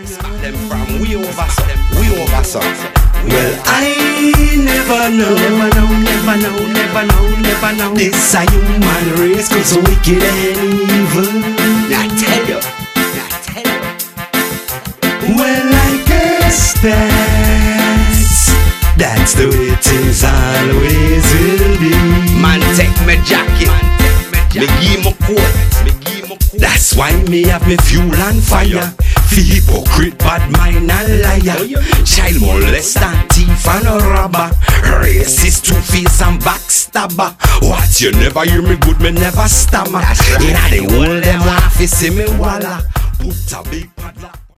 Smack them from way over, way over, son. Well, I never know, never know. This a human race, cause so wicked and evil. I tell you. Well, I guess that's the way things always will be. Man, take my jacket, me give my coat, That's why me have me fuel and fire. For hypocrite, bad mind and liar. Child molester, thief and a robber. Racist, two-face and backstabber. What, you never hear me good, me never stammer. Inna the whole them want to see me walla. Put a big padlock.